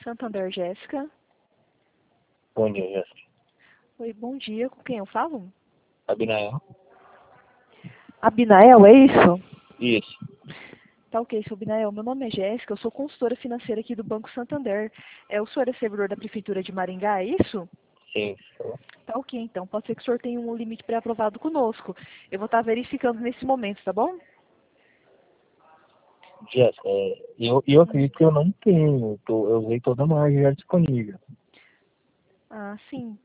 Santander, Jéssica. Bom dia, Jéssica. Oi, bom dia. Com quem eu falo? Abinael? Abinael, é isso? Isso. Tá ok, seu Abinael. Meu nome é Jéssica, eu sou consultora financeira aqui do Banco Santander. O senhor é servidor da Prefeitura de Maringá, é isso? Sim, sou. Tá ok, então. Pode ser que o senhor tenha um limite pré-aprovado conosco. Eu vou estar verificando nesse momento, tá bom? Jéssica, eu acredito que eu não tenho. Eu usei toda a margem já disponível. Ah, sim.